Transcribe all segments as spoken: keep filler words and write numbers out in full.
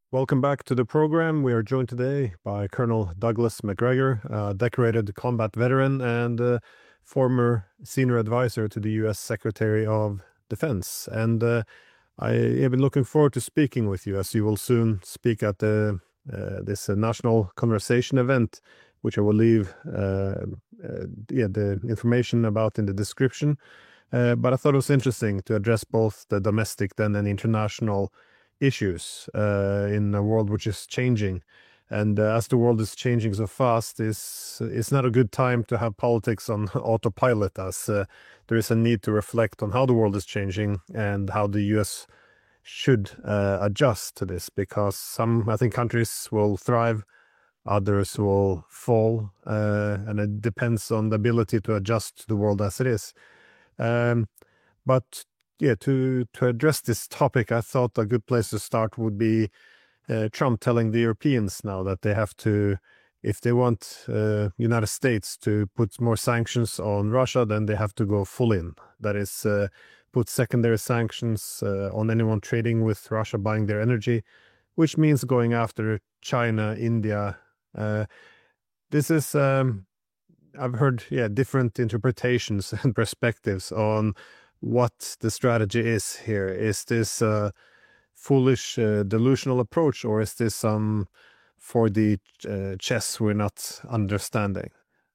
Welcome back to the program. We are joined today by Colonel Douglas Macgregor, a decorated combat veteran and uh, former senior advisor to the U S Secretary of Defense. And uh, I have been looking forward to speaking with you, as you will soon speak at the uh, this uh, national conversation event, which I will leave uh, uh, yeah, the information about in the description. Uh, but I thought it was interesting to address both the domestic then and international issues uh, in a world which is changing. And uh, as the world is changing so fast, it's, it's not a good time to have politics on autopilot, as uh, there is a need to reflect on how the world is changing and how the U S should uh, adjust to this, because some, I think, countries will thrive, others will fall, uh, and it depends on the ability to adjust to the world as it is. Um, but yeah, to to address this topic, I thought a good place to start would be uh, Trump telling the Europeans now that they have to, if they want uh, United States to put more sanctions on Russia, then they have to go full in. That is, uh, put secondary sanctions uh, on anyone trading with Russia, buying their energy, which means going after China, India. Uh, this is, um, I've heard, yeah, different interpretations and perspectives on what the strategy is here. Is this a foolish, uh, delusional approach, or is this some four D uh, chess we're not understanding?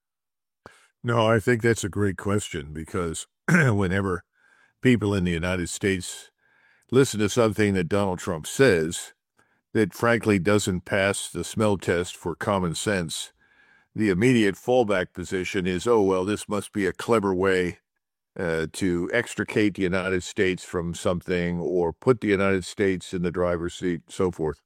No, I think that's a great question, because whenever people in the United States listen to something that Donald Trump says that frankly doesn't pass the smell test for common sense, the immediate fallback position is, oh, well, this must be a clever way uh, to extricate the United States from something or put the United States in the driver's seat, so forth.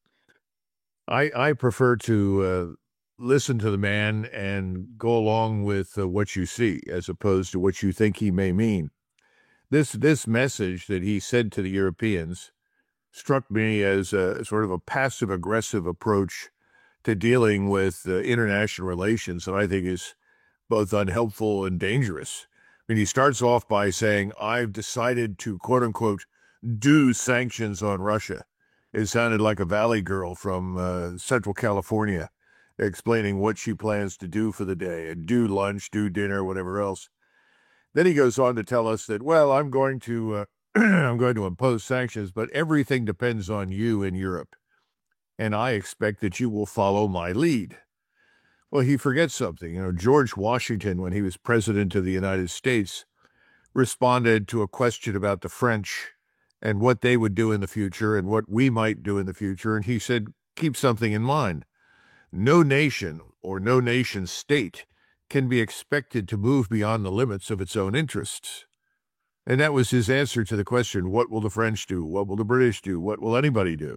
I, I prefer to uh, listen to the man and go along with uh, what you see, as opposed to what you think he may mean. This this message that he said to the Europeans struck me as a sort of a passive-aggressive approach to dealing with uh, international relations that I think is both unhelpful and dangerous. I mean, he starts off by saying, I've decided to, quote-unquote, do sanctions on Russia. It sounded like a valley girl from uh, Central California explaining what she plans to do for the day, and do lunch, do dinner, whatever else. Then he goes on to tell us that, well, I'm going to uh, I'm going to impose sanctions, but everything depends on you in Europe, and I expect that you will follow my lead. Well, he forgets something. You know, George Washington, when he was president of the United States, responded to a question about the French and what they would do in the future and what we might do in the future. And he said, keep something in mind. No nation or no nation state can be expected to move beyond the limits of its own interests. And that was his answer to the question, what will the French do? What will the British do? What will anybody do?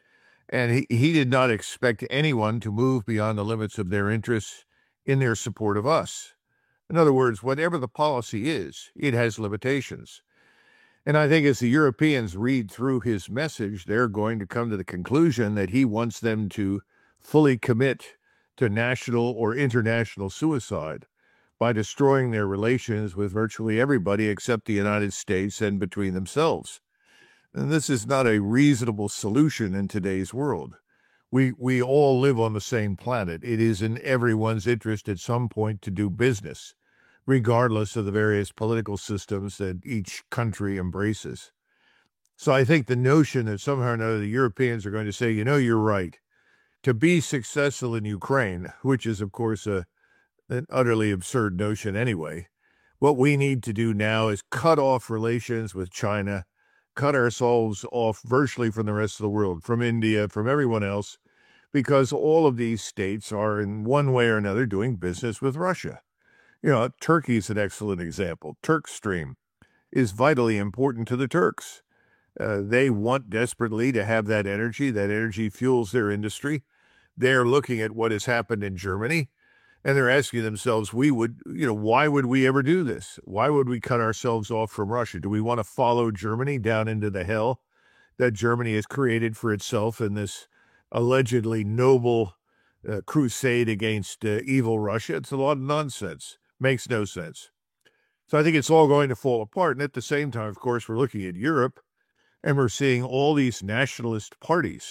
And he, he did not expect anyone to move beyond the limits of their interests in their support of us. In other words, whatever the policy is, it has limitations. And I think as the Europeans read through his message, they're going to come to the conclusion that he wants them to fully commit to national or international suicide by destroying their relations with virtually everybody except the United States and between themselves. And this is not a reasonable solution in today's world. We we all live on the same planet. It is in everyone's interest at some point to do business, regardless of the various political systems that each country embraces. So I think the notion that somehow or another the Europeans are going to say, you know, you're right. To be successful in Ukraine, which is, of course, a, an utterly absurd notion anyway, what we need to do now is cut off relations with China, cut ourselves off virtually from the rest of the world, from India, from everyone else, because all of these states are in one way or another doing business with Russia. You know, Turkey is an excellent example. Turkstream is vitally important to the Turks. Uh, they want desperately to have that energy. That energy fuels their industry. They're looking at what has happened in Germany, and they're asking themselves, we would, you know, why would we ever do this? Why would we cut ourselves off from Russia? Do we want to follow Germany down into the hell that Germany has created for itself in this allegedly noble uh, crusade against uh, evil Russia? It's a lot of nonsense. Makes no sense. So I think it's all going to fall apart. And at the same time, of course, we're looking at Europe, and we're seeing all these nationalist parties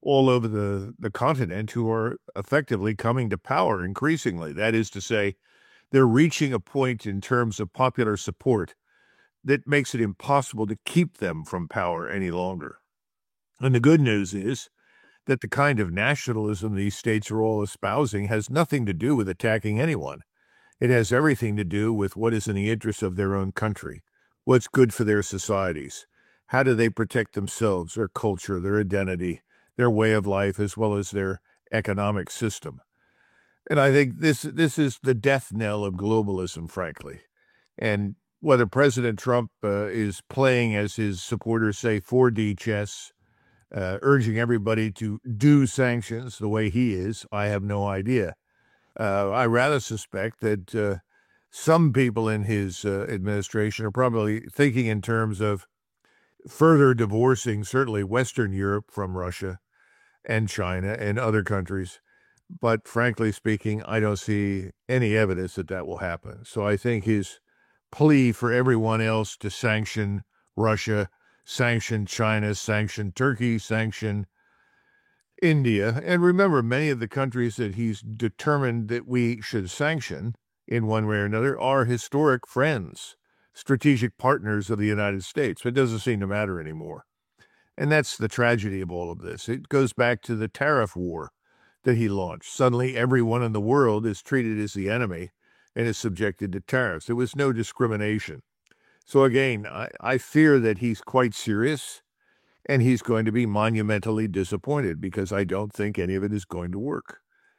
all over the, the continent who are effectively coming to power increasingly. That is to say, they're reaching a point in terms of popular support that makes it impossible to keep them from power any longer. And the good news is that the kind of nationalism these states are all espousing has nothing to do with attacking anyone. It has everything to do with what is in the interest of their own country, what's good for their societies, how do they protect themselves, their culture, their identity, their way of life, as well as their economic system. And I think this this is the death knell of globalism, frankly. And whether President Trump uh, is playing, as his supporters say, four D chess, uh, urging everybody to do sanctions the way he is, I have no idea. Uh, I rather suspect that uh, some people in his uh, administration are probably thinking in terms of further divorcing, certainly Western Europe from Russia and China and other countries. But frankly speaking, I don't see any evidence that that will happen. So I think his plea for everyone else to sanction Russia, sanction China, sanction Turkey, sanction India, and remember, many of the countries that he's determined that we should sanction in one way or another are historic friends, strategic partners of the United States. It doesn't seem to matter anymore. And that's the tragedy of all of this. It goes back to the tariff war that he launched. Suddenly, everyone in the world is treated as the enemy and is subjected to tariffs. There was no discrimination. So again, I, I fear that he's quite serious, and he's going to be monumentally disappointed because I don't think any of it is going to work.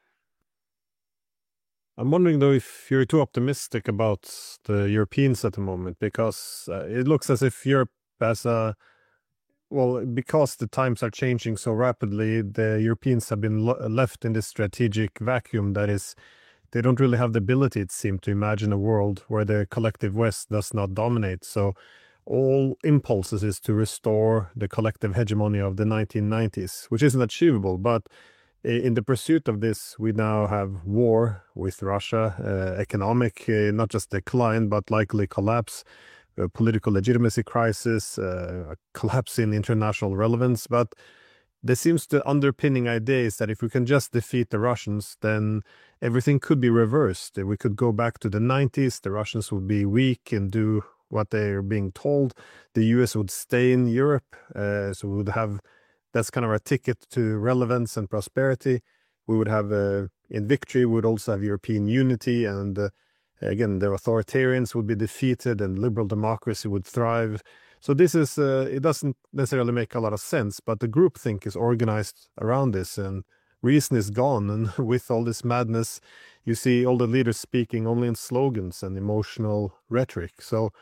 I'm wondering, though, if you're too optimistic about the Europeans at the moment, because uh, it looks as if Europe has a, well, because the times are changing so rapidly, the Europeans have been lo- left in this strategic vacuum that is, they don't really have the ability, it seems, to imagine a world where the collective West does not dominate. So all impulses is to restore the collective hegemony of the nineteen nineties, which isn't achievable. But in the pursuit of this, we now have war with Russia, uh, economic, uh, not just decline, but likely collapse, a political legitimacy crisis, uh, a collapse in international relevance. But there seems the underpinning idea is that if we can just defeat the Russians, then everything could be reversed. We could go back to the nineties, the Russians would be weak and do what they're being told. The U S would stay in Europe, uh, so we would have, that's kind of our ticket to relevance and prosperity. We would have, uh, in victory, we would also have European unity, and uh, again, the authoritarians would be defeated and liberal democracy would thrive. So this is, uh, it doesn't necessarily make a lot of sense, but the groupthink is organized around this, and reason is gone. And with all this madness, you see all the leaders speaking only in slogans and emotional rhetoric. So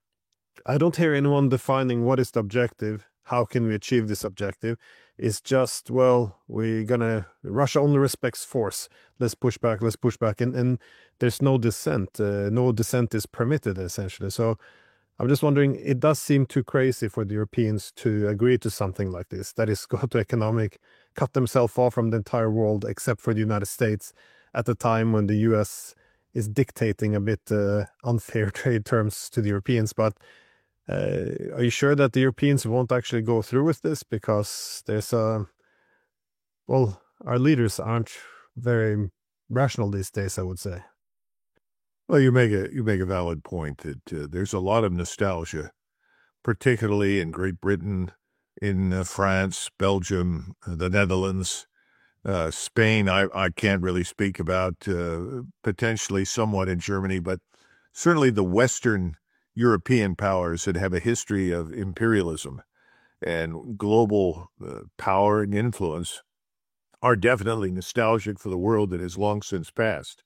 I don't hear anyone defining what is the objective, how can we achieve this objective. It's just, well, we're gonna, Russia only respects force. Let's push back, let's push back. And, and there's no dissent. Uh, no dissent is permitted, essentially. So I'm just wondering, it does seem too crazy for the Europeans to agree to something like this. That is, go to economic, cut themselves off from the entire world, except for the United States, at a time when the U S is dictating a bit uh, unfair trade terms to the Europeans. But Uh, are you sure that the Europeans won't actually go through with this? Because there's a, well, our leaders aren't very rational these days, I would say. Well, you make a you make a valid point that uh, there's a lot of nostalgia, particularly in Great Britain, in uh, France, Belgium, uh, the Netherlands, uh, Spain. I, I can't really speak about, uh, potentially somewhat in Germany, but certainly the Western European powers that have a history of imperialism and global uh, power and influence are definitely nostalgic for the world that has long since passed.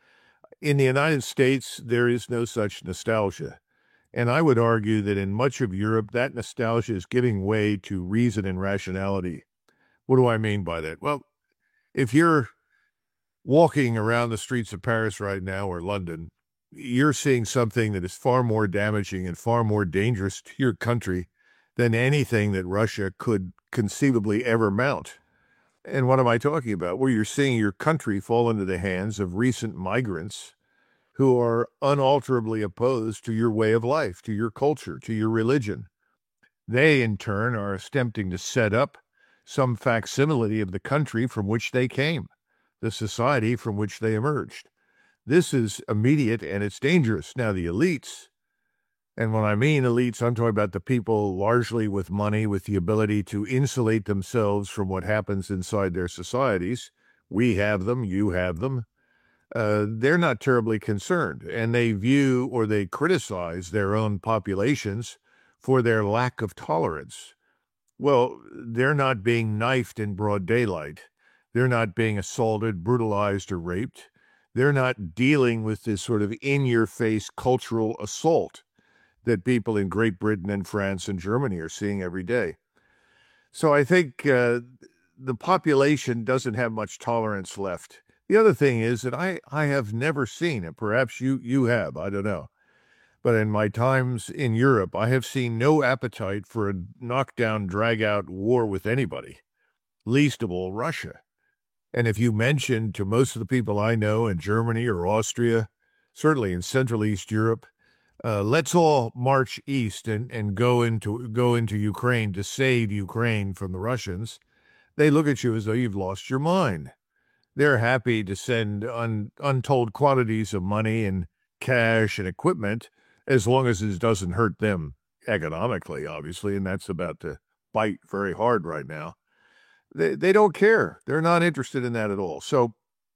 In the United States, there is no such nostalgia. And I would argue that in much of Europe, that nostalgia is giving way to reason and rationality. What do I mean by that? Well, if you're walking around the streets of Paris right now or London, you're seeing something that is far more damaging and far more dangerous to your country than anything that Russia could conceivably ever mount. And what am I talking about? Well, you're seeing your country fall into the hands of recent migrants who are unalterably opposed to your way of life, to your culture, to your religion. They, in turn, are attempting to set up some facsimile of the country from which they came, the society from which they emerged. This is immediate and it's dangerous. Now, the elites, and when I mean elites, I'm talking about the people largely with money, with the ability to insulate themselves from what happens inside their societies. We have them, you have them. Uh, they're not terribly concerned, and they view or they criticize their own populations for their lack of tolerance. Well, they're not being knifed in broad daylight. They're not being assaulted, brutalized, or raped. They're not dealing with this sort of in-your-face cultural assault that people in Great Britain and France and Germany are seeing every day. So I think uh, the population doesn't have much tolerance left. The other thing is that I, I have never seen, and perhaps you, you have, I don't know, but in my times in Europe, I have seen no appetite for a knockdown, drag-out war with anybody, least of all Russia. And if you mention to most of the people I know in Germany or Austria, certainly in Central East Europe, uh, let's all march east and, and go into go into Ukraine to save Ukraine from the Russians, they look at you as though you've lost your mind. They're happy to send un, untold quantities of money and cash and equipment as long as it doesn't hurt them economically, obviously, and that's about to bite very hard right now. They, they don't care. They're not interested in that at all. So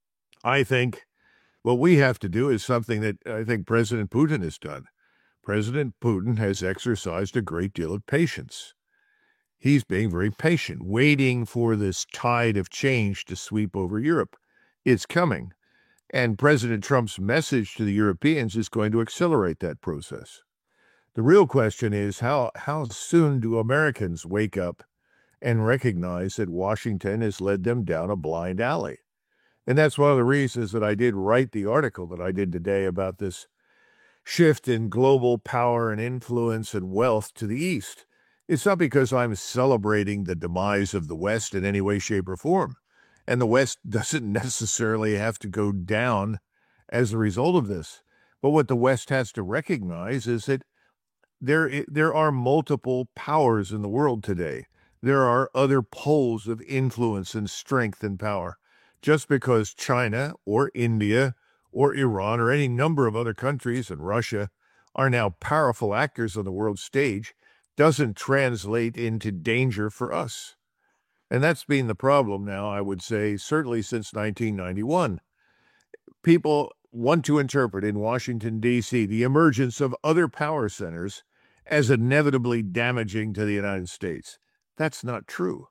I think what we have to do is something that I think President Putin has done. President Putin has exercised a great deal of patience. He's being very patient, waiting for this tide of change to sweep over Europe. It's coming. And President Trump's message to the Europeans is going to accelerate that process. The real question is, how, how soon do Americans wake up and recognize that Washington has led them down a blind alley? And that's one of the reasons that I did write the article that I did today about this shift in global power and influence and wealth to the East. It's not because I'm celebrating the demise of the West in any way, shape, or form. And the West doesn't necessarily have to go down as a result of this. But what the West has to recognize is that there, there are multiple powers in the world today. There are other poles of influence and strength and power. Just because China or India or Iran or any number of other countries and Russia are now powerful actors on the world stage doesn't translate into danger for us. And that's been the problem now, I would say, certainly since nineteen ninety-one. People want to interpret in Washington, D C, the emergence of other power centers as inevitably damaging to the United States. That's not true.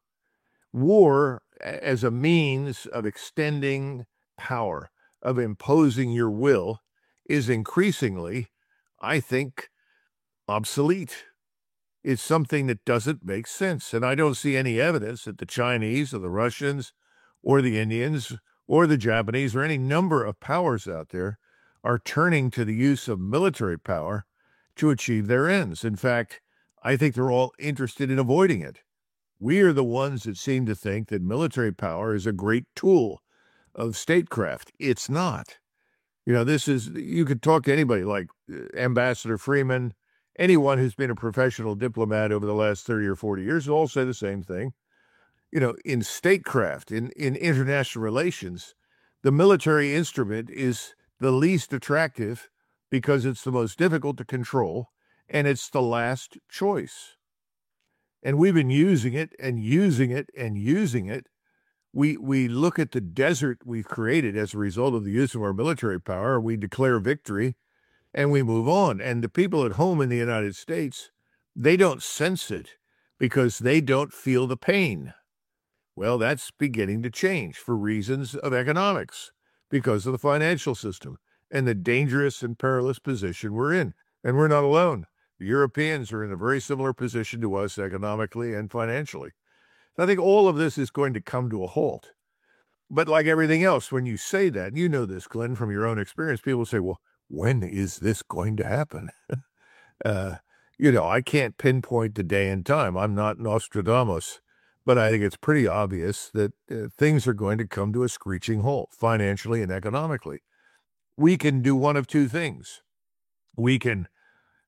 War, as a means of extending power, of imposing your will, is increasingly, I think, obsolete. It's something that doesn't make sense. And I don't see any evidence that the Chinese or the Russians or the Indians or the Japanese or any number of powers out there are turning to the use of military power to achieve their ends. In fact, I think they're all interested in avoiding it. We are the ones that seem to think that military power is a great tool of statecraft. It's not. You know, this is, you could talk to anybody like Ambassador Freeman, anyone who's been a professional diplomat over the last thirty or forty years will all say the same thing. You know, in statecraft, in, in international relations, the military instrument is the least attractive because it's the most difficult to control, and it's the last choice. And we've been using it and using it and using it. We, we look at the desert we've created as a result of the use of our military power, we declare victory, and we move on. And the people at home in the United States, they don't sense it because they don't feel the pain. Well, that's beginning to change for reasons of economics, because of the financial system and the dangerous and perilous position we're in. And we're not alone. The Europeans are in a very similar position to us economically and financially. I think all of this is going to come to a halt. But like everything else, when you say that, you know this, Glenn, from your own experience, people say, well, when is this going to happen? uh, you know, I can't pinpoint the day and time. I'm not Nostradamus. But I think it's pretty obvious that uh, things are going to come to a screeching halt, financially and economically. We can do one of two things. We can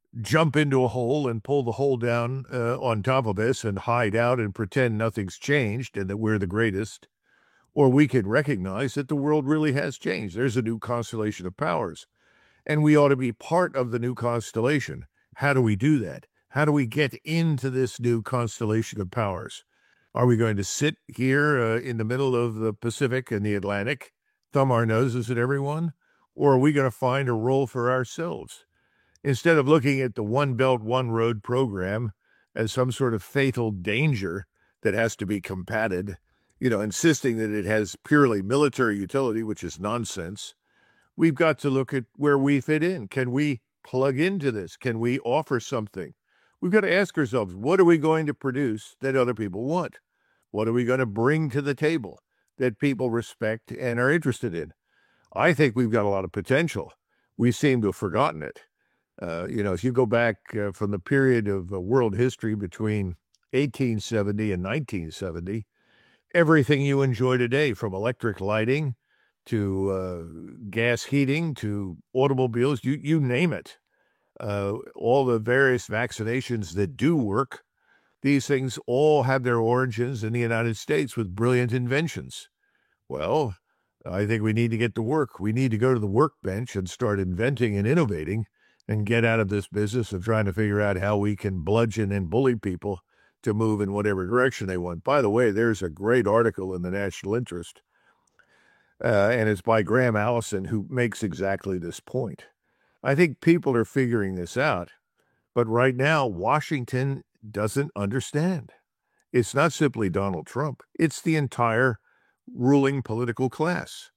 jump into a hole and pull the hole down uh, on top of us and hide out and pretend nothing's changed and that we're the greatest. Or we can recognize that the world really has changed. There's a new constellation of powers, and we ought to be part of the new constellation. How do we do that? How do we get into this new constellation of powers? Are we going to sit here uh, in the middle of the Pacific and the Atlantic, thumb our noses at everyone? Or are we going to find a role for ourselves? Instead of looking at the One Belt, One Road program as some sort of fatal danger that has to be combated, you know, insisting that it has purely military utility, which is nonsense, we've got to look at where we fit in. Can we plug into this? Can we offer something? We've got to ask ourselves, what are we going to produce that other people want? What are we going to bring to the table that people respect and are interested in? I think we've got a lot of potential. We seem to have forgotten it. Uh, you know, if you go back uh, from the period of uh, world history between eighteen seventy and nineteen seventy, everything you enjoy today, from electric lighting to uh, gas heating to automobiles, you, you name it, uh, all the various vaccinations that do work, these things all have their origins in the United States with brilliant inventions. Well, I think we need to get to work. We need to go to the workbench and start inventing and innovating and get out of this business of trying to figure out how we can bludgeon and bully people to move in whatever direction they want. By the way, there's a great article in the National Interest, uh, and it's by Graham Allison, who makes exactly this point. I think people are figuring this out, but right now, Washington doesn't understand. It's not simply Donald Trump. It's the entire ruling political class.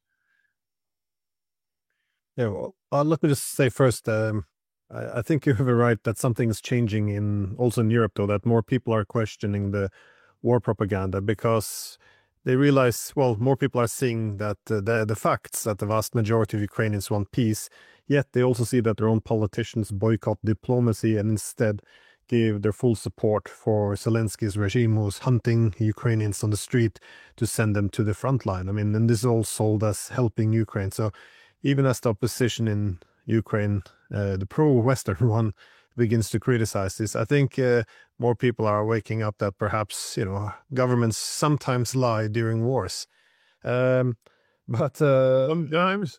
Yeah, well, uh, let me just say first, um, I, I think you have it right that something is changing in also in Europe, though, that more people are questioning the war propaganda because they realize, well, more people are seeing that uh, the, the facts that the vast majority of Ukrainians want peace, yet they also see that their own politicians boycott diplomacy and instead give their full support for Zelensky's regime, who's hunting Ukrainians on the street to send them to the front line. I mean, and this is all sold as helping Ukraine. So even as the opposition in Ukraine, uh, the pro-Western one, begins to criticize this, I think uh, more people are waking up that perhaps, you know, governments sometimes lie during wars. Um, but uh, sometimes,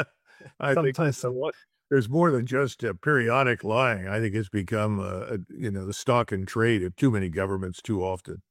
I sometimes think somewhat. There's more than just a periodic lying. I think it's become, uh, a, you know, the stock and trade of too many governments too often.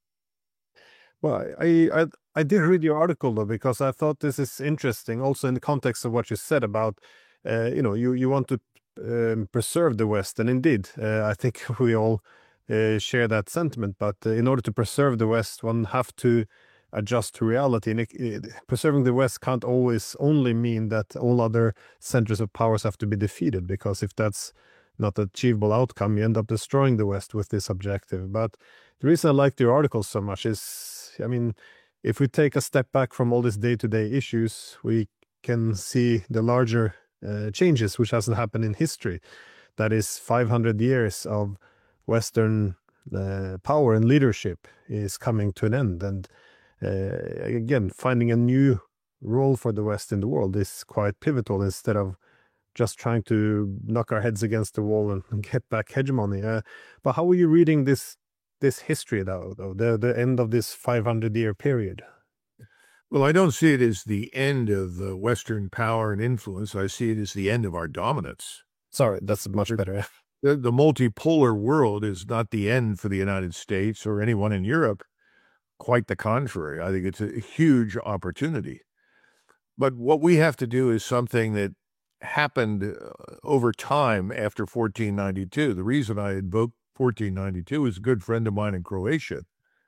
Well, I, I I did read your article, though, because I thought this is interesting, also in the context of what you said about, uh, you know, you, you want to um, preserve the West. And indeed, uh, I think we all uh, share that sentiment. But uh, in order to preserve the West, one have to adjust to reality. And it, it, preserving the West can't always only mean that all other centers of powers have to be defeated, because if that's not an achievable outcome, you end up destroying the West with this objective. But the reason I liked your article so much is, I mean, if we take a step back from all these day-to-day issues, we can see the larger uh, changes which hasn't happened in history. That is, five hundred years of Western uh, power and leadership is coming to an end. And uh, again, finding a new role for the West in the world is quite pivotal, instead of just trying to knock our heads against the wall and, and get back hegemony. Uh, but how are you reading this this history, though, though the, the end of this five hundred year period? Well, I don't see it as the end of the Western power and influence. I see it as the end of our dominance. Sorry, that's much better. The, the multipolar world is not the end for the United States or anyone in Europe. Quite the contrary. I think it's a huge opportunity. But what we have to do is something that happened over time after fourteen ninety-two. The reason I invoked fourteen ninety-two is a good friend of mine in Croatia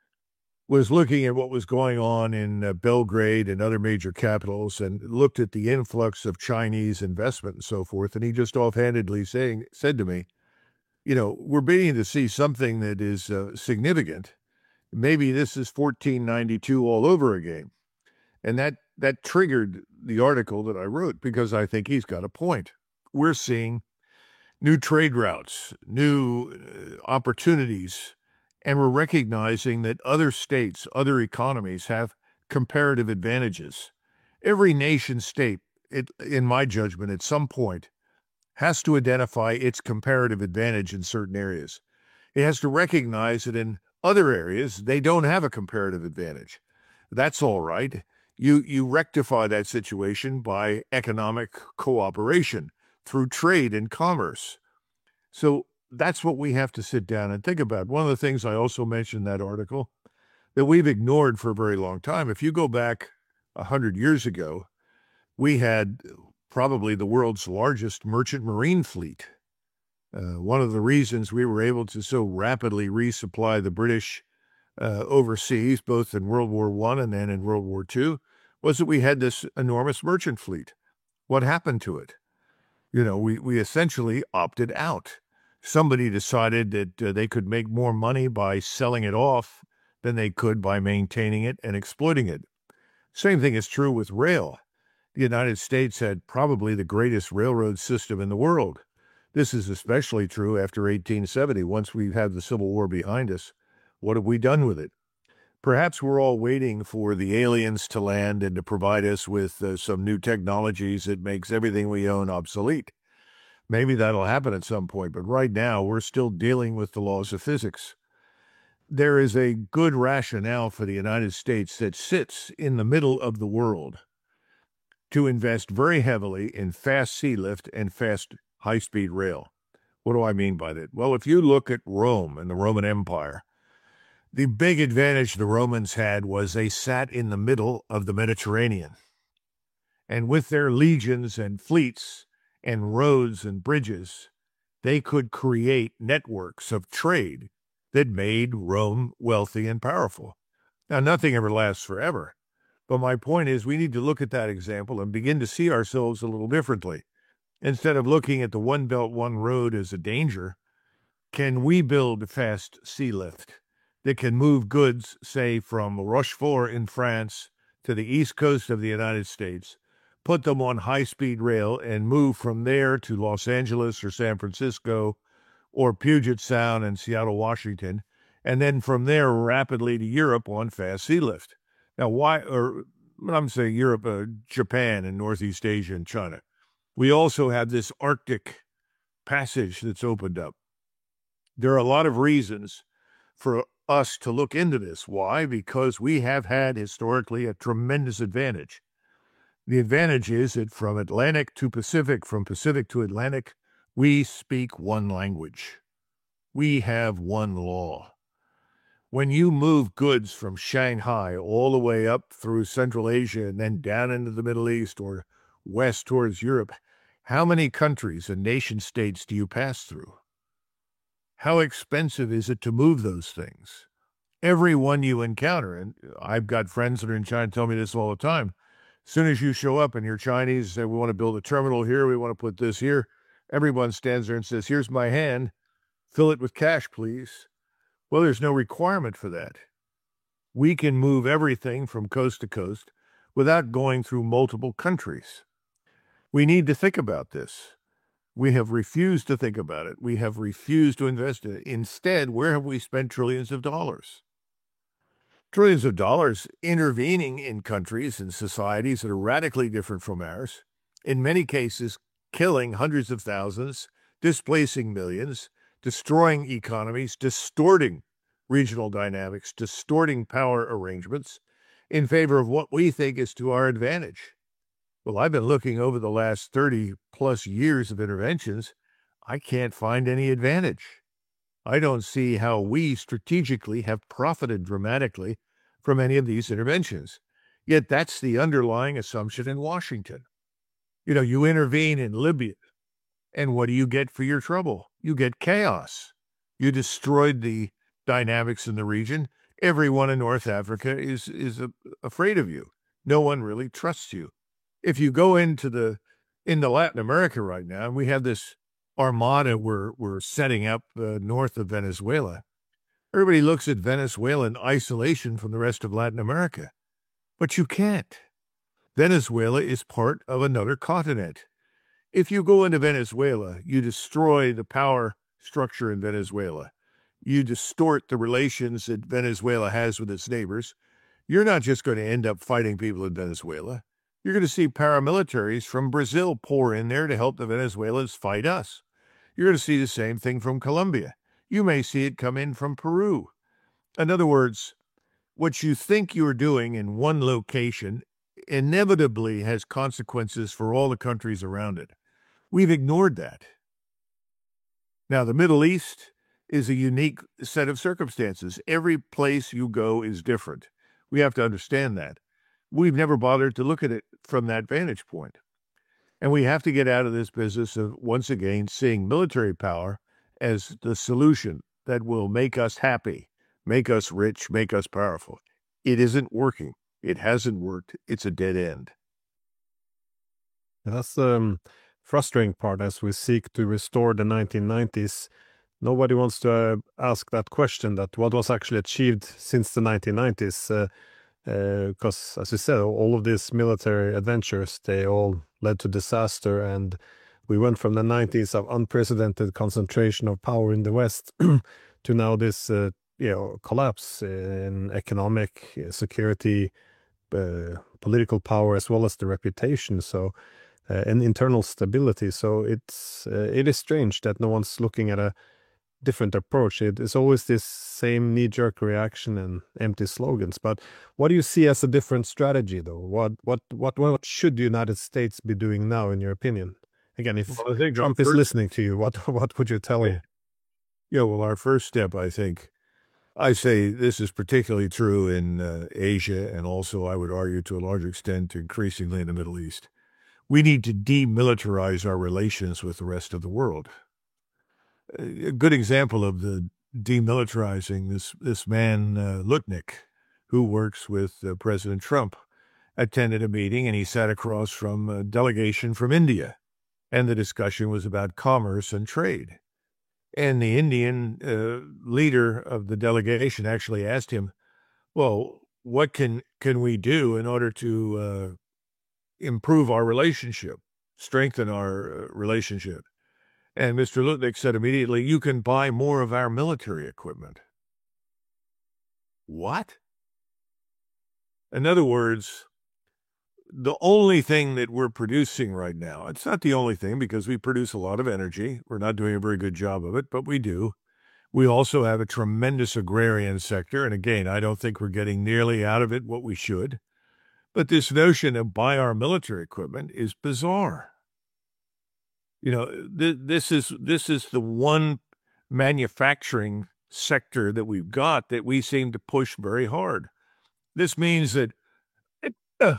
was looking at what was going on in uh, Belgrade and other major capitals and looked at the influx of Chinese investment and so forth. And he just offhandedly saying, said to me, you know, we're beginning to see something that is uh, significant. Maybe this is fourteen ninety-two all over again. And that that triggered the article that I wrote, because I think he's got a point. We're seeing new trade routes, new uh, opportunities, and we're recognizing that other states, other economies have comparative advantages. Every nation state, it, in my judgment, at some point has to identify its comparative advantage in certain areas. It has to recognize that in other areas, they don't have a comparative advantage. That's all right. You, you rectify that situation by economic cooperation through trade and commerce. So that's what we have to sit down and think about. One of the things I also mentioned in that article that we've ignored for a very long time, if you go back one hundred years ago, we had probably the world's largest merchant marine fleet. Uh, one of the reasons we were able to so rapidly resupply the British uh, overseas, both in World War One and then in World War Two, was that we had this enormous merchant fleet. What happened to it? You know, we, we essentially opted out. Somebody decided that uh, they could make more money by selling it off than they could by maintaining it and exploiting it. Same thing is true with rail. The United States had probably the greatest railroad system in the world. This is especially true after eighteen seventy. Once we've had the Civil War behind us, what have we done with it? Perhaps we're all waiting for the aliens to land and to provide us with uh, some new technologies that makes everything we own obsolete. Maybe that'll happen at some point, but right now we're still dealing with the laws of physics. There is a good rationale for the United States that sits in the middle of the world to invest very heavily in fast sea lift and fast high-speed rail. What do I mean by that? Well, if you look at Rome and the Roman Empire, the big advantage the Romans had was they sat in the middle of the Mediterranean. And with their legions and fleets and roads and bridges, they could create networks of trade that made Rome wealthy and powerful. Now, nothing ever lasts forever. But my point is we need to look at that example and begin to see ourselves a little differently. Instead of looking at the One Belt, One Road as a danger, can we build fast sea lift that can move goods, say, from Rochefort in France to the east coast of the United States, put them on high-speed rail, and move from there to Los Angeles or San Francisco or Puget Sound and Seattle, Washington, and then from there rapidly to Europe on fast sea lift? Now, why, or I'm saying Europe, uh, Japan, and Northeast Asia and China. We also have this Arctic passage that's opened up. There are a lot of reasons for us to look into this. Why? Because we have had historically a tremendous advantage. The advantage is that from Atlantic to Pacific, from Pacific to Atlantic, we speak one language. We have one law. When you move goods from Shanghai all the way up through Central Asia and then down into the Middle East or west towards Europe, how many countries and nation states do you pass through? How expensive is it to move those things? Every one you encounter, and I've got friends that are in China tell me this all the time, as soon as you show up and you're Chinese, say, we want to build a terminal here, we want to put this here, everyone stands there and says, here's my hand, fill it with cash, please. Well, there's no requirement for that. We can move everything from coast to coast without going through multiple countries. We need to think about this. We have refused to think about it. We have refused to invest in it. Instead, where have we spent trillions of dollars? Trillions of dollars intervening in countries and societies that are radically different from ours, in many cases killing hundreds of thousands, displacing millions, destroying economies, distorting regional dynamics, distorting power arrangements in favor of what we think is to our advantage. Well, I've been looking over the last thirty plus years of interventions. I can't find any advantage. I don't see how we strategically have profited dramatically from any of these interventions. Yet that's the underlying assumption in Washington. You know, you intervene in Libya, and what do you get for your trouble? You get chaos. You destroyed the dynamics in the region. Everyone in North Africa is, is a, afraid of you. No one really trusts you. If you go into the into Latin America right now, and we have this armada we're, we're setting up uh, north of Venezuela, everybody looks at Venezuela in isolation from the rest of Latin America. But you can't. Venezuela is part of another continent. If you go into Venezuela, you destroy the power structure in Venezuela. You distort the relations that Venezuela has with its neighbors. You're not just going to end up fighting people in Venezuela. You're going to see paramilitaries from Brazil pour in there to help the Venezuelans fight us. You're going to see the same thing from Colombia. You may see it come in from Peru. In other words, what you think you're doing in one location inevitably has consequences for all the countries around it. We've ignored that. Now, the Middle East is a unique set of circumstances. Every place you go is different. We have to understand that. We've never bothered to look at it from that vantage point. And we have to get out of this business of, once again, seeing military power as the solution that will make us happy, make us rich, make us powerful. It isn't working. It hasn't worked. It's a dead end. That's the um, frustrating part as we seek to restore the nineteen nineties. Nobody wants to uh, ask that question, that what was actually achieved since the nineteen nineties. Uh, because, uh, as you said, all of these military adventures, they all led to disaster, and we went from the nineties of unprecedented concentration of power in the West to now this, uh, you know, collapse in economic uh, security, uh, political power, as well as the reputation. So, uh, and internal stability. So it's uh, it is strange that no one's looking at a different approach. It is always this same knee-jerk reaction and empty slogans. But what do you see as a different strategy, though? What what what what should the United States be doing now, in your opinion? Again, if well, I think Trump is listening to you, what what would you tell him? Yeah, well, our first step, I think, I say this is particularly true in uh, Asia, and also, I would argue, to a large extent, increasingly in the Middle East. We need to demilitarize our relations with the rest of the world. A good example of the demilitarizing, this this man, uh, Lutnick, who works with uh, President Trump, attended a meeting, and he sat across from a delegation from India, and the discussion was about commerce and trade. And the Indian uh, leader of the delegation actually asked him, well, what can, can we do in order to uh, improve our relationship, strengthen our uh, relationship? And Mister Lutnick said immediately, you can buy more of our military equipment. What? In other words, the only thing that we're producing right now, it's not the only thing because we produce a lot of energy. We're not doing a very good job of it, but we do. We also have a tremendous agrarian sector. And again, I don't think we're getting nearly out of it what we should. But this notion of buy our military equipment is bizarre. You know, th- this is this is the one manufacturing sector that we've got that we seem to push very hard. This means that, uh,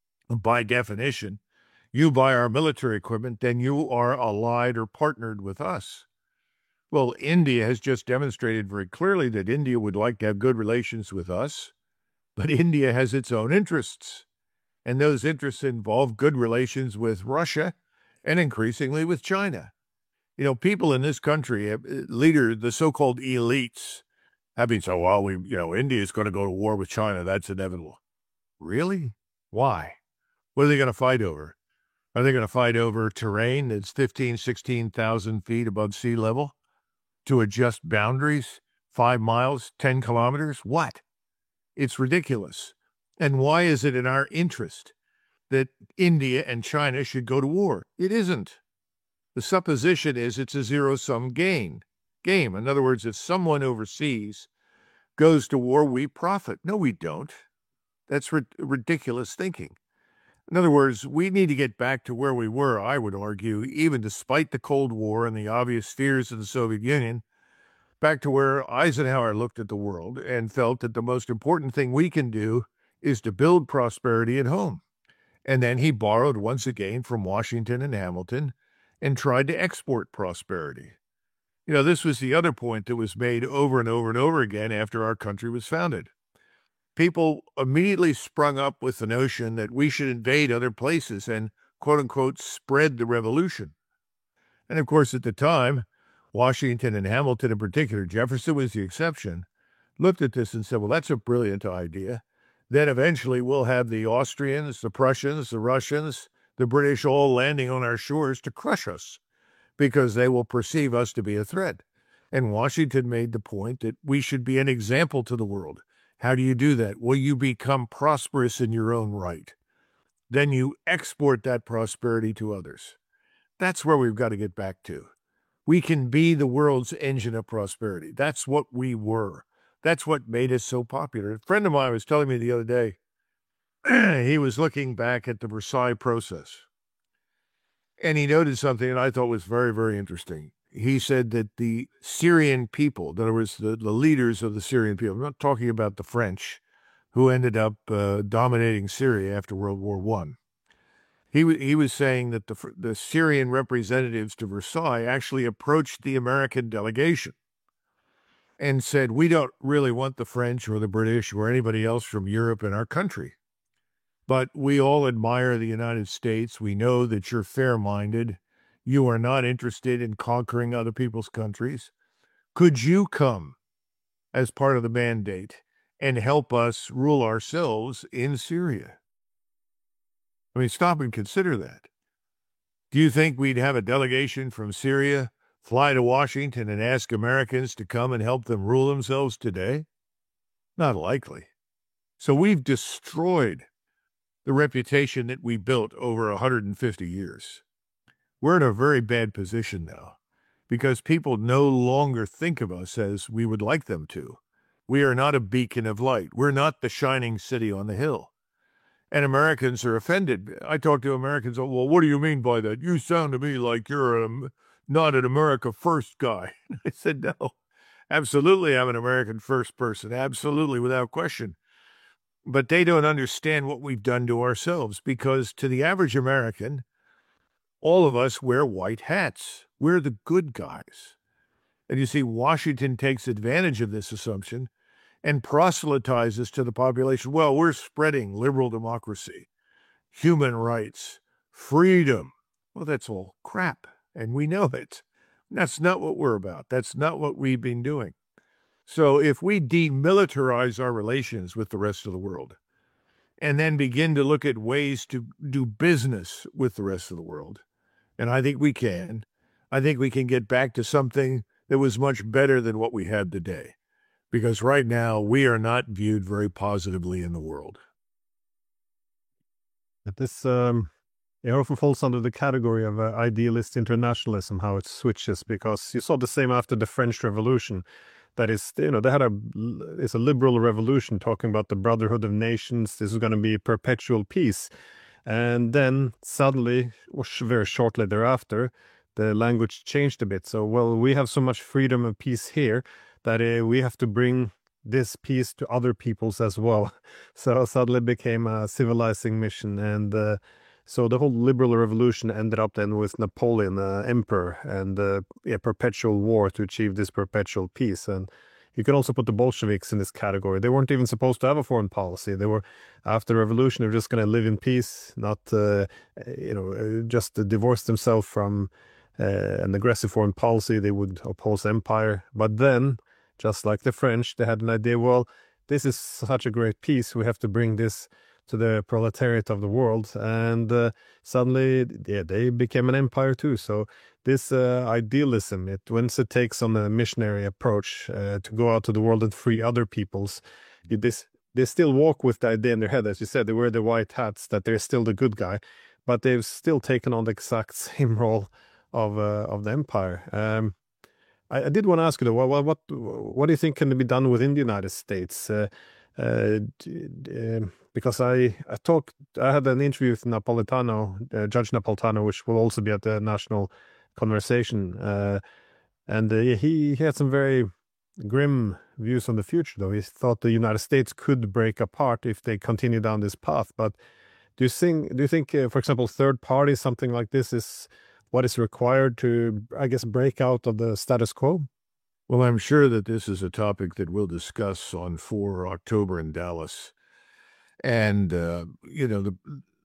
by definition, you buy our military equipment, then you are allied or partnered with us. Well, India has just demonstrated very clearly that India would like to have good relations with us, but India has its own interests, and those interests involve good relations with Russia and increasingly with China. You know, people in this country, leaders, the so-called elites, have been saying, well, we, you know, India is going to go to war with China. That's inevitable. Really? Why? What are they going to fight over? Are they going to fight over terrain that's fifteen, sixteen thousand feet above sea level to adjust boundaries, five miles, ten kilometers? What? It's ridiculous. And why is it in our interest that India and China should go to war? It isn't. The supposition is it's a zero-sum gain game. In other words, if someone overseas goes to war, we profit. No, we don't. That's ri- ridiculous thinking. In other words, we need to get back to where we were, I would argue, even despite the Cold War and the obvious fears of the Soviet Union, back to where Eisenhower looked at the world and felt that the most important thing we can do is to build prosperity at home. And then he borrowed once again from Washington and Hamilton and tried to export prosperity. You know, this was the other point that was made over and over and over again after our country was founded. People immediately sprung up with the notion that we should invade other places and, quote unquote, spread the revolution. And of course, at the time, Washington and Hamilton in particular, Jefferson was the exception, looked at this and said, well, that's a brilliant idea. Then eventually we'll have the Austrians, the Prussians, the Russians, the British all landing on our shores to crush us because they will perceive us to be a threat. And Washington made the point that we should be an example to the world. How do you do that? Well, you become prosperous in your own right. then you export that prosperity to others. That's where we've got to get back to. We can be the world's engine of prosperity. That's what we were. That's what made us so popular. A friend of mine was telling me the other day, he was looking back at the Versailles process, and he noted something that I thought was very, very interesting. He said that the Syrian people, in other words, the, the leaders of the Syrian people, I'm not talking about the French, who ended up uh, dominating Syria after World War One. He, w- he was saying that the, the Syrian representatives to Versailles actually approached the American delegation and said, we don't really want the French or the British or anybody else from Europe in our country. But we all admire the United States. We know that you're fair-minded. You are not interested in conquering other people's countries. Could you come as part of the mandate and help us rule ourselves in Syria? I mean, stop and consider that. Do you think we'd have a delegation from Syria fly to Washington and ask Americans to come and help them rule themselves today? Not likely. So we've destroyed the reputation that we built over one hundred fifty years. We're in a very bad position now because people no longer think of us as we would like them to. We are not a beacon of light. We're not the shining city on the hill. And Americans are offended. I talk to Americans, oh, well, what do you mean by that? You sound to me like you're a, not an America first guy. I said, no, absolutely I'm an American first person, absolutely, without question. But they don't understand what we've done to ourselves because to the average American, all of us wear white hats. We're the good guys. And you see, Washington takes advantage of this assumption and proselytizes to the population, well, we're spreading liberal democracy, human rights, freedom. Well, that's all crap, and we know it. That's not what we're about. That's not what we've been doing. So if we demilitarize our relations with the rest of the world and then begin to look at ways to do business with the rest of the world, and I think we can, I think we can get back to something that was much better than what we had today. Because right now, we are not viewed very positively in the world. This um, it often falls under the category of uh, idealist internationalism, how it switches, because you saw the same after the French Revolution. That is, you know, they had a, it's a liberal revolution talking about the brotherhood of nations. This is going to be perpetual peace. And then suddenly, or very shortly thereafter, the language changed a bit. So, well, we have so much freedom and peace here that uh, we have to bring this peace to other peoples as well. So suddenly it became a civilizing mission. And uh, so the whole liberal revolution ended up then with Napoleon, uh, emperor, and uh, a perpetual war to achieve this perpetual peace. And you can also put the Bolsheviks in this category. They weren't even supposed to have a foreign policy. They were, after the revolution, they were just going to live in peace, not, uh, you know, just divorce themselves from uh, an aggressive foreign policy. They would oppose empire. But then, just like the French, they had an idea, well, this is such a great peace, we have to bring this to the proletariat of the world. And uh, suddenly, yeah, they became an empire too. So this uh, idealism, it once it takes on a missionary approach uh, to go out to the world and free other peoples, this, they still walk with the idea in their head, as you said, they wear the white hats, that they're still the good guy, but they've still taken on the exact same role of, uh, of the empire. Um, I, I did want to ask you though, what, what what do you think can be done within the United States? Uh, uh, uh, because I I talked, I had an interview with Napolitano, uh, Judge Napolitano, which will also be at the National Conversation, uh, and uh, he, he had some very grim views on the future. Though he thought the United States could break apart if they continue down this path. But do you think do you think, uh, for example, third party, something like this is what is required to, I guess, break out of the status quo? Well, I'm sure that this is a topic that we'll discuss on the fourth of October in Dallas. And, uh, you know, the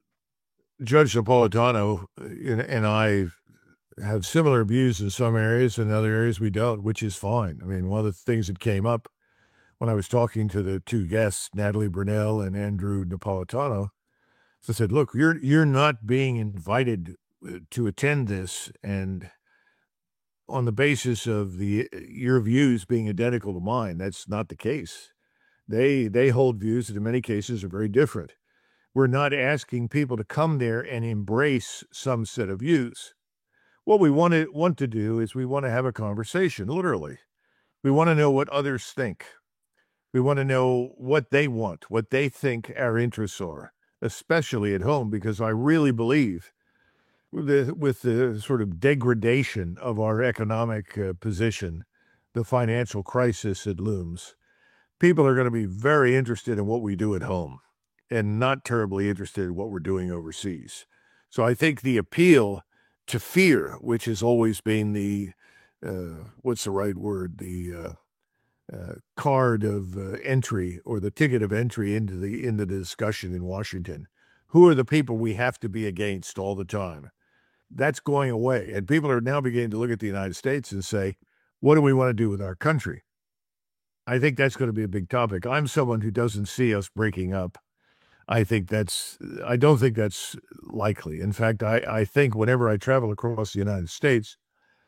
Judge Napolitano and I have similar views in some areas, and other areas we don't, which is fine. I mean, one of the things that came up when I was talking to the two guests, Natalie Brunell and Andrew Napolitano, I said, look, you're you're not being invited to attend this, and on the basis of the your views being identical to mine, that's not the case. They they hold views that in many cases are very different. We're not asking people to come there and embrace some set of views. What we want to want to do is we want to have a conversation, literally. We want to know what others think. We want to know what they want, what they think our interests are, especially at home, because I really believe with the, with the sort of degradation of our economic uh, position, the financial crisis that looms, people are going to be very interested in what we do at home and not terribly interested in what we're doing overseas. So I think the appeal to fear, which has always been the, uh, what's the right word, the uh, uh, card of uh, entry or the ticket of entry into the into the discussion in Washington. Who are the people we have to be against all the time? That's going away. And people are now beginning to look at the United States and say, what do we want to do with our country? I think that's going to be a big topic. I'm someone who doesn't see us breaking up. I think that's, I don't think that's likely. In fact, I, I think whenever I travel across the United States,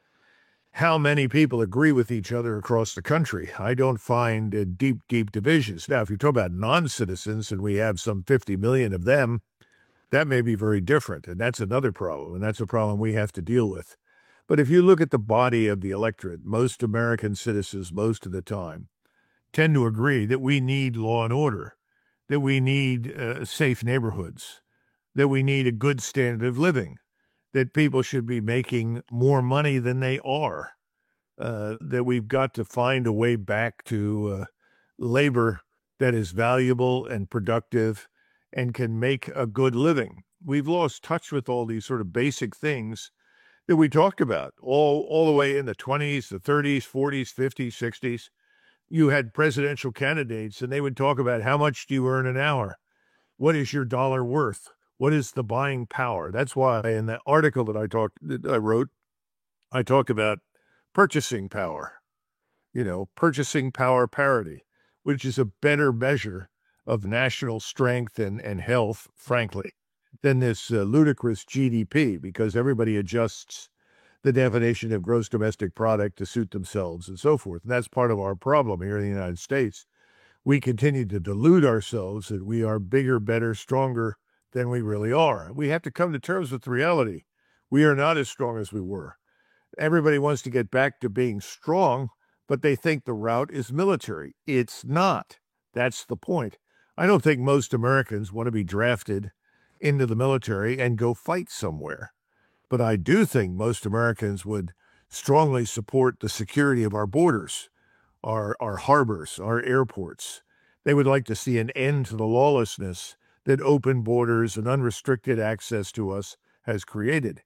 how many people agree with each other across the country. I don't find uh, deep, deep divisions. Now, if you talk about non-citizens, and we have some fifty million of them, that may be very different. And that's another problem. And that's a problem we have to deal with. But if you look at the body of the electorate, most American citizens, most of the time, tend to agree that we need law and order, that we need uh, safe neighborhoods, that we need a good standard of living, that people should be making more money than they are, uh, that we've got to find a way back to uh, labor that is valuable and productive and can make a good living. We've lost touch with all these sort of basic things that we talked about all, all the way in the twenties, the thirties, forties, fifties, sixties. You had presidential candidates and they would talk about how much do you earn an hour? What is your dollar worth? What is the buying power? That's why in that article that I talked, that I wrote, I talk about purchasing power, you know, purchasing power parity, which is a better measure of national strength and, and health, frankly, than this uh, ludicrous G D P, because everybody adjusts the definition of gross domestic product to suit themselves and so forth. And that's part of our problem here in the United States. We continue to delude ourselves that we are bigger, better, stronger than we really are. We have to come to terms with reality. We are not as strong as we were. Everybody wants to get back to being strong, but they think the route is military. It's not. That's the point. I don't think most Americans want to be drafted into the military and go fight somewhere. But I do think most Americans would strongly support the security of our borders, our, our harbors, our airports. They would like to see an end to the lawlessness that open borders and unrestricted access to us has created.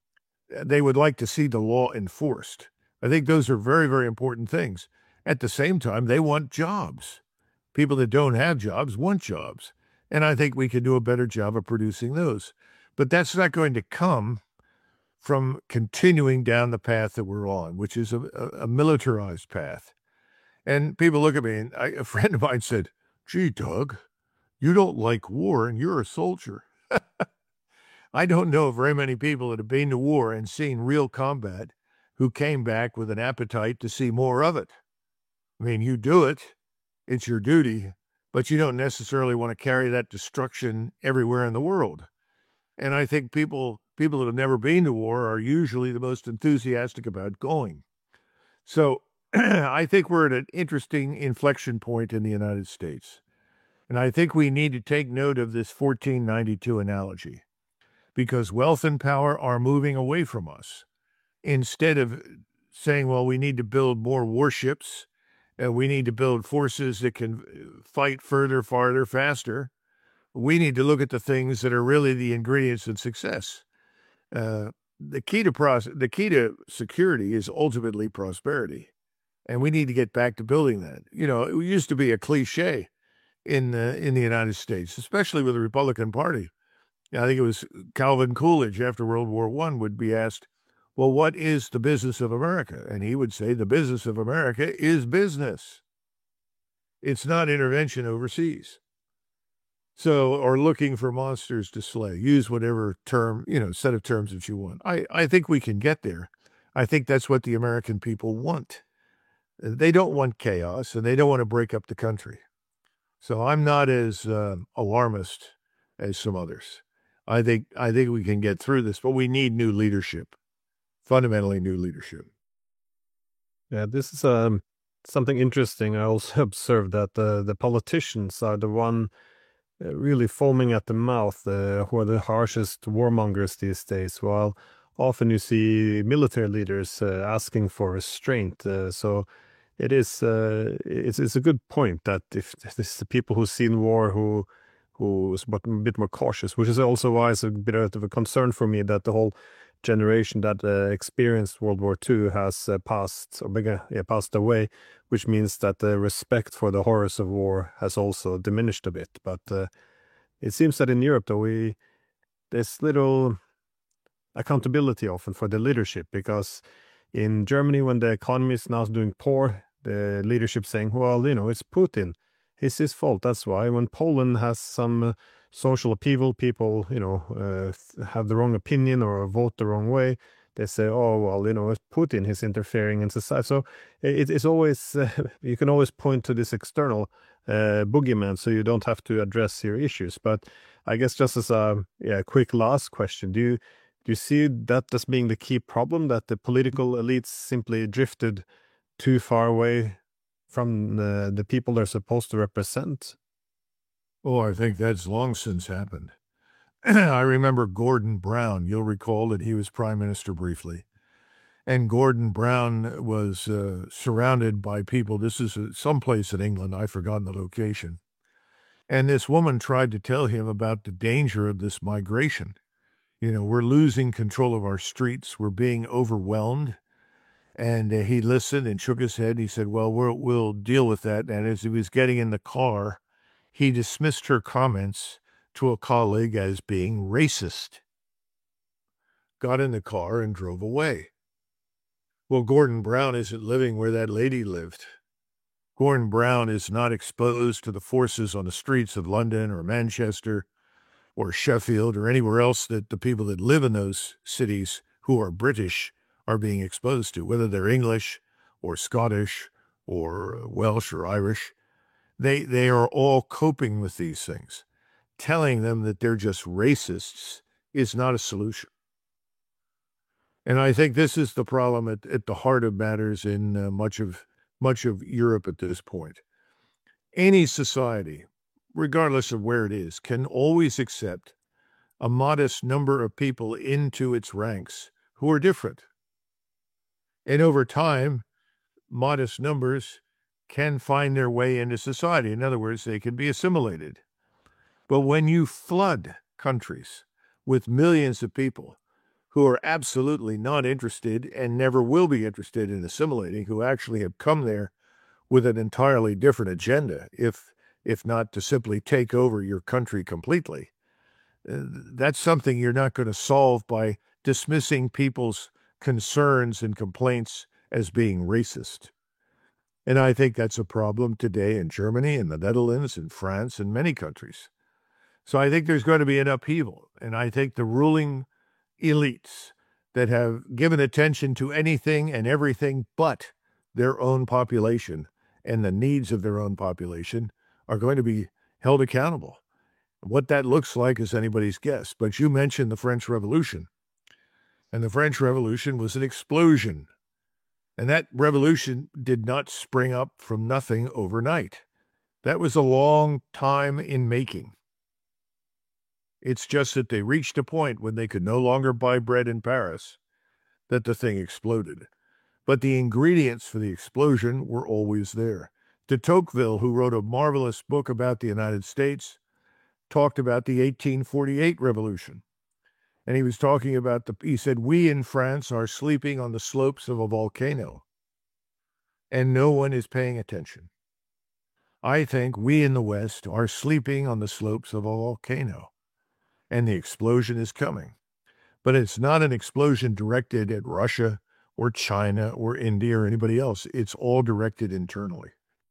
They would like to see the law enforced. I think those are very, very important things. At the same time, they want jobs. People that don't have jobs want jobs. And I think we can do a better job of producing those. But that's not going to come from continuing down the path that we're on, which is a, a, a militarized path. And people look at me, and I, a friend of mine said, gee, Doug, you don't like war and you're a soldier. I don't know very many people that have been to war and seen real combat who came back with an appetite to see more of it. I mean, you do it, it's your duty, but you don't necessarily want to carry that destruction everywhere in the world. And I think people people that have never been to war are usually the most enthusiastic about going. So I think we're at an interesting inflection point in the United States. And I think we need to take note of this fourteen ninety-two analogy, because wealth and power are moving away from us. Instead of saying, well, we need to build more warships, and we need to build forces that can fight further, farther, faster, we need to look at the things that are really the ingredients of success. Uh, the key to pros- the key to security is ultimately prosperity, and we need to get back to building that. You know, it used to be a cliche in uh, in the United States, especially with the Republican Party. I think it was Calvin Coolidge after World War One would be asked, well, what is the business of America? And he would say the business of America is business. It's not intervention overseas. So, or looking for monsters to slay. Use whatever term, you know, set of terms that you want. I, I think we can get there. I think that's what the American people want. They don't want chaos, and they don't want to break up the country. So I'm not as uh, alarmist as some others. I think I think we can get through this, but we need new leadership, fundamentally new leadership. Yeah, this is um, something interesting. I also observed that the the politicians are the one uh, really foaming at the mouth, uh, who are the harshest warmongers these days, while often you see military leaders uh, asking for restraint. Uh, so it is uh, it's it's a good point that if this is the people who've seen war who who's but a bit more cautious, which is also why it's a bit of a concern for me that the whole generation that uh, experienced World War Two has uh, passed or begun, yeah, passed away, which means that the respect for the horrors of war has also diminished a bit. But uh, it seems that in Europe, though, we there's little accountability often for the leadership, because in Germany, when the economy is now doing poor, the leadership saying, well, you know, it's Putin. It's his fault. That's why. When Poland has some uh, social upheaval, people, you know, uh, have the wrong opinion or vote the wrong way, they say, oh, well, you know, it's Putin. He's interfering in society. So it, it's always, uh, you can always point to this external uh, boogeyman, so you don't have to address your issues. But I guess just as a yeah, quick last question, do you do you see that as being the key problem, that the political elites simply drifted too far away from the, the people they're supposed to represent? Oh, I think that's long since happened. I remember Gordon Brown. You'll recall that he was prime minister briefly. And Gordon Brown was uh, surrounded by people. This is uh, someplace in England. I've forgotten the location. And this woman tried to tell him about the danger of this migration. You know, we're losing control of our streets. We're being overwhelmed. And uh, he listened and shook his head. He said, well, we'll, we'll deal with that. And as he was getting in the car, he dismissed her comments to a colleague as being racist, got in the car and drove away. Well, Gordon Brown isn't living where that lady lived. Gordon Brown is not exposed to the forces on the streets of London or Manchester or Sheffield or anywhere else that the people that live in those cities who are British are being exposed to, whether they're English or Scottish or Welsh or Irish. They, they are all coping with these things. Telling them that they're just racists is not a solution. And I think this is the problem at, at the heart of matters in uh, much of much of Europe at this point. Any society, regardless of where it is, can always accept a modest number of people into its ranks who are different. And over time, modest numbers can find their way into society. In other words, they can be assimilated. But when you flood countries with millions of people who are absolutely not interested and never will be interested in assimilating, who actually have come there with an entirely different agenda, if if not to simply take over your country completely, that's something you're not going to solve by dismissing people's concerns and complaints as being racist. And I think that's a problem today in Germany and the Netherlands and France and many countries. So I think there's going to be an upheaval. And I think the ruling elites that have given attention to anything and everything but their own population and the needs of their own population are going to be held accountable. What that looks like is anybody's guess. But you mentioned the French Revolution. And the French Revolution was an explosion. And that revolution did not spring up from nothing overnight. That was a long time in making. It's just that they reached a point when they could no longer buy bread in Paris that the thing exploded. But the ingredients for the explosion were always there. De Tocqueville, who wrote a marvelous book about the United States, talked about the eighteen forty-eight revolution. And he was talking about the, he said, we in France are sleeping on the slopes of a volcano, and no one is paying attention. I think we in the West are sleeping on the slopes of a volcano, and the explosion is coming. But it's not an explosion directed at Russia or China or India or anybody else. It's all directed internally.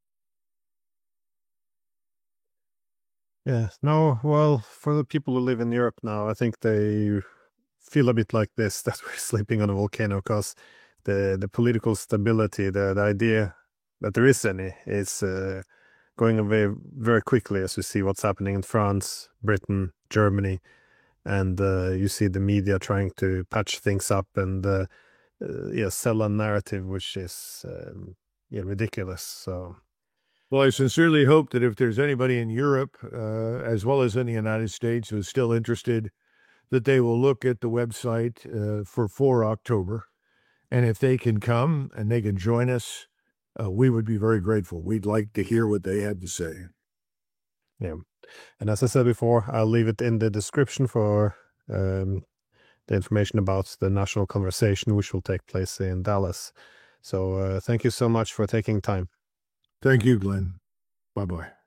Yeah, no, well, for the people who live in Europe now, I think they feel a bit like this, that we're sleeping on a volcano, because the, the political stability, the, the idea that there is any, is uh, going away very quickly as you see what's happening in France, Britain, Germany, and uh, you see the media trying to patch things up and uh, uh, yeah, sell a narrative which is um, yeah ridiculous. So, well, I sincerely hope that if there's anybody in Europe, uh, as well as in the United States, who is still interested, that they will look at the website uh, for four October. And if they can come and they can join us, uh, we would be very grateful. We'd like to hear what they had to say. Yeah. And as I said before, I'll leave it in the description for um, the information about the national conversation, which will take place in Dallas. So uh, thank you so much for taking time. Thank you, Glenn. Bye-bye.